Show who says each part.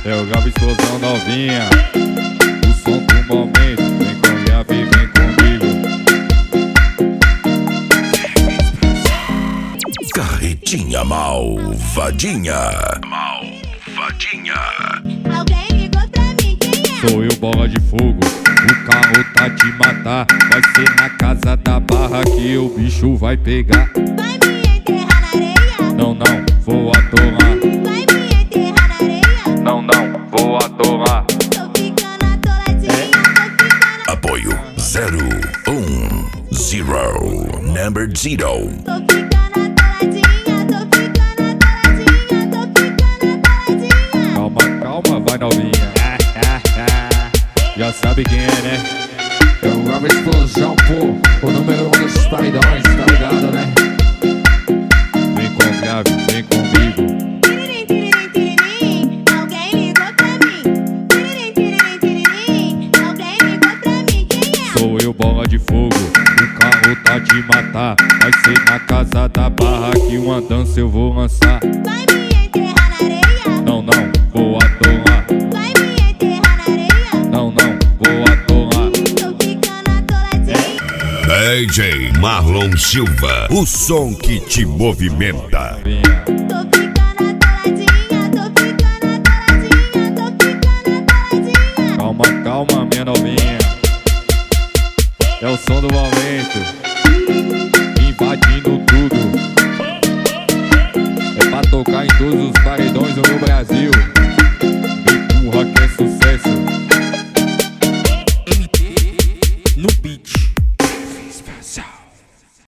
Speaker 1: Eu gravo explosão novinha, o som do momento. Vem com grave, vem comigo.
Speaker 2: Carretinha malvadinha. Malvadinha.
Speaker 3: Alguém ligou pra mim, quem é?
Speaker 1: Sou eu, bola de fogo, o carro tá de matar. Vai ser na casa da Barra que o bicho vai pegar.
Speaker 3: Vai me enterrar na areia?
Speaker 1: Não, não, vou atolar.
Speaker 3: Vai me enterrar na areia?
Speaker 1: Não, não, vou atolar.
Speaker 3: Tô ficando atoladinha, tô ficando...
Speaker 2: Apoio 010 Number 0.
Speaker 3: Tô ficando atoladinha, tô ficando atoladinha, tô ficando atoladinha.
Speaker 1: Calma, calma, vai novinha. Já sabe quem é, né?
Speaker 4: Eu gravo explosão, pô, o número 1 dos paredões, tá ligado, né?
Speaker 1: Vem com grave, vem comigo.
Speaker 3: Tiririm, tiririm, tiririm, alguém ligou pra mim. Tiririm, tiririm, tiririm, alguém ligou pra mim, quem é?
Speaker 1: Sou eu, bola de fogo, o carro tá de matar. Vai ser na casa da Barra que uma dança eu vou lançar.
Speaker 3: Vai me enterrar na areia?
Speaker 1: Não, não, vou atolar.
Speaker 3: Vai me enterrar na areia?
Speaker 1: Não, não, vou atolar.
Speaker 3: Tô ficando atoladinha.
Speaker 2: DJ Marlon Silva, o som que te movimenta.
Speaker 1: Vinha.
Speaker 3: Tô ficando atoladinha, tô ficando atoladinha, tô ficando atoladinha.
Speaker 1: Calma, calma, minha novinha. É o som do momento, invadindo tudo. É pra tocar em todos os